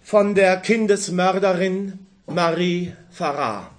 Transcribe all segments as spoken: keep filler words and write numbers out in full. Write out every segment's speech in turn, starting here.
von der Kindesmörderin Marie Farah.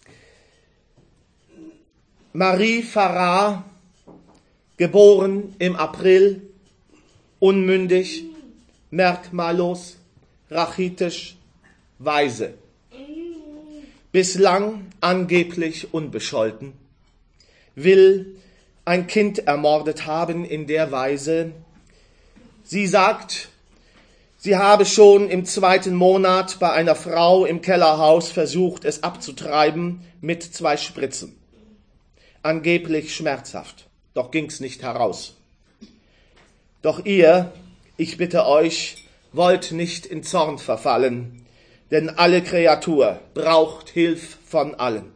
Marie Farah, geboren im April, unmündig, merkmallos, rachitisch, Waise. Bislang angeblich unbescholten, will ein Kind ermordet haben in der Weise. Sie sagt, sie habe schon im zweiten Monat bei einer Frau im Kellerhaus versucht, es abzutreiben mit zwei Spritzen. Angeblich schmerzhaft, doch ging's nicht heraus. Doch ihr, ich bitte euch, wollt nicht in Zorn verfallen, denn alle Kreatur braucht Hilf von allen.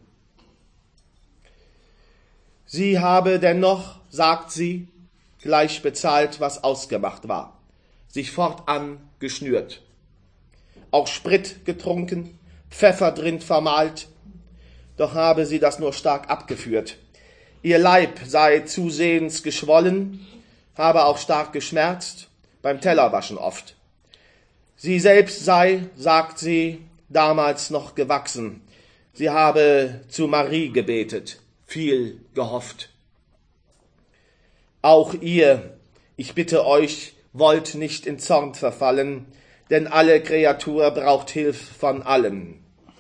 Sie habe dennoch, sagt sie, gleich bezahlt, was ausgemacht war, sich fortan geschnürt, auch Sprit getrunken, Pfeffer drin vermahlt, doch habe sie das nur stark abgeführt. Ihr Leib sei zusehends geschwollen, habe auch stark geschmerzt, beim Tellerwaschen oft. Sie selbst sei, sagt sie, damals noch gewachsen. Sie habe zu Marie gebetet, viel gehofft. Auch ihr, ich bitte euch, wollt nicht in Zorn verfallen, denn alle Kreatur braucht Hilf von allen.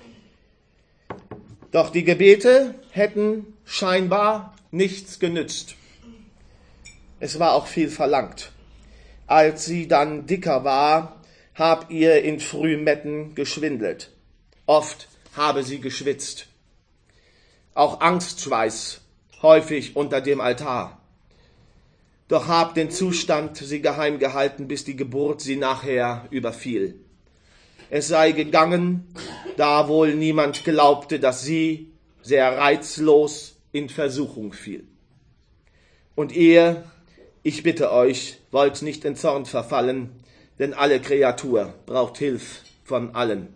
Doch die Gebete hätten scheinbar nichts genützt. Es war auch viel verlangt. Als sie dann dicker war, hab ihr in Frühmetten geschwindelt. Oft habe sie geschwitzt. Auch Angstschweiß, häufig unter dem Altar. Doch hab den Zustand sie geheim gehalten, bis die Geburt sie nachher überfiel. Es sei gegangen, da wohl niemand glaubte, dass sie sehr reizlos in Versuchung fiel. Und ihr, ich bitte euch, wollt nicht in Zorn verfallen, denn alle Kreatur braucht Hilf von allen.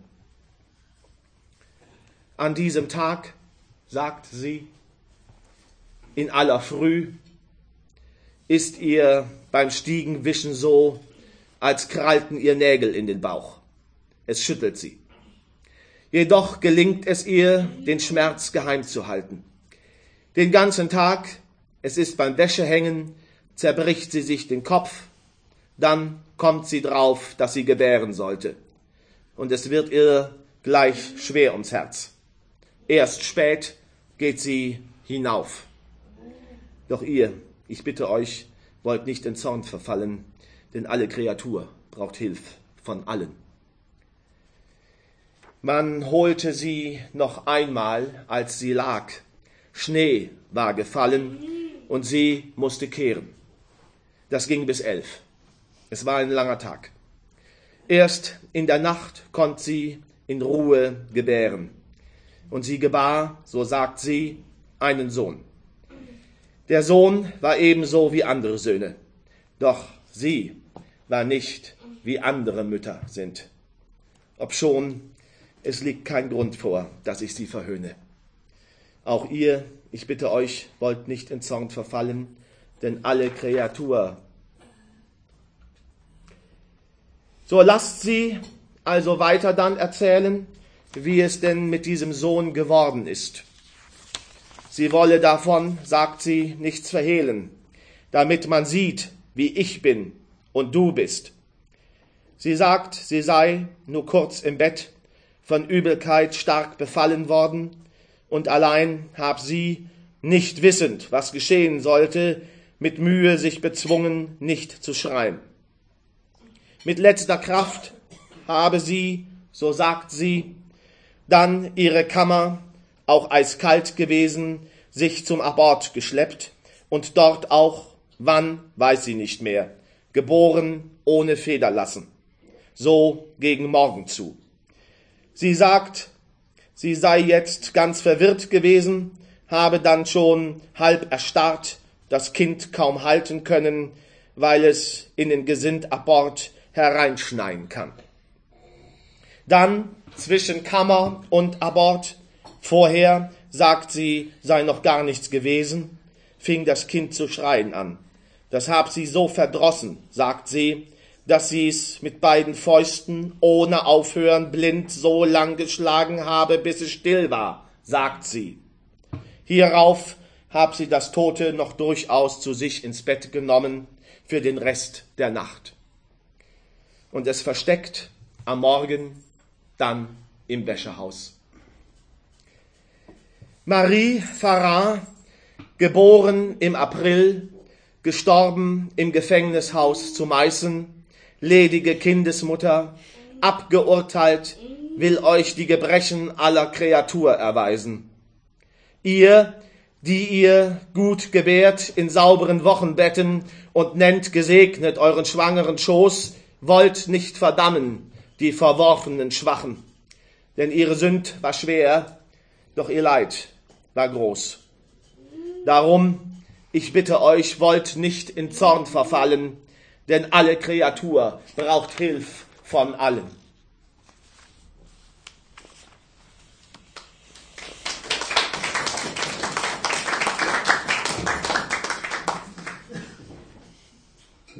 An diesem Tag, sagt sie, in aller Früh, ist ihr beim Stiegenwischen so, als krallten ihr Nägel in den Bauch. Es schüttelt sie. Jedoch gelingt es ihr, den Schmerz geheim zu halten. Den ganzen Tag, es ist beim Wäschehängen, zerbricht sie sich den Kopf, dann kommt sie drauf, dass sie gebären sollte. Und es wird ihr gleich schwer ums Herz. Erst spät geht sie hinauf. Doch ihr, ich bitte euch, wollt nicht in Zorn verfallen, denn alle Kreatur braucht Hilf von allen. Man holte sie noch einmal, als sie lag. Schnee war gefallen und sie musste kehren. Das ging bis elf. Es war ein langer Tag. Erst in der Nacht konnte sie in Ruhe gebären. Und sie gebar, so sagt sie, einen Sohn. Der Sohn war ebenso wie andere Söhne. Doch sie war nicht, wie andere Mütter sind. Obschon, es liegt kein Grund vor, dass ich sie verhöhne. Auch ihr, ich bitte euch, wollt nicht in Zorn verfallen, denn alle Kreatur. So lasst sie also weiter dann erzählen, wie es denn mit diesem Sohn geworden ist. Sie wolle davon, sagt sie, nichts verhehlen, damit man sieht, wie ich bin und du bist. Sie sagt, sie sei nur kurz im Bett, von Übelkeit stark befallen worden, und allein hab sie, nicht wissend, was geschehen sollte, mit Mühe sich bezwungen, nicht zu schreien. Mit letzter Kraft habe sie, so sagt sie, dann ihre Kammer, auch eiskalt gewesen, sich zum Abort geschleppt und dort auch, wann, weiß sie nicht mehr, geboren ohne Federlassen, so gegen Morgen zu. Sie sagt, sie sei jetzt ganz verwirrt gewesen, habe dann schon halb erstarrt, das Kind kaum halten können, weil es in den Gesindabort hereinschneien kann. Dann zwischen Kammer und Abort, vorher, sagt sie, sei noch gar nichts gewesen, fing das Kind zu schreien an. Das hab sie so verdrossen, sagt sie, dass sie's mit beiden Fäusten ohne Aufhören blind so lang geschlagen habe, bis es still war, sagt sie. Hierauf hab sie das Tote noch durchaus zu sich ins Bett genommen für den Rest der Nacht und es versteckt am Morgen dann im Wäschehaus. Marie Farrar, geboren im April, gestorben im Gefängnishaus zu Meißen, ledige Kindesmutter, abgeurteilt, will euch die Gebrechen aller Kreatur erweisen. Ihr, die ihr gut gebärt in sauberen Wochenbetten und nennt gesegnet euren schwangeren Schoß, wollt nicht verdammen die verworfenen Schwachen. Denn ihre Sünd war schwer, doch ihr Leid war groß. Darum, ich bitte euch, wollt nicht in Zorn verfallen, denn alle Kreatur braucht Hilf von allen.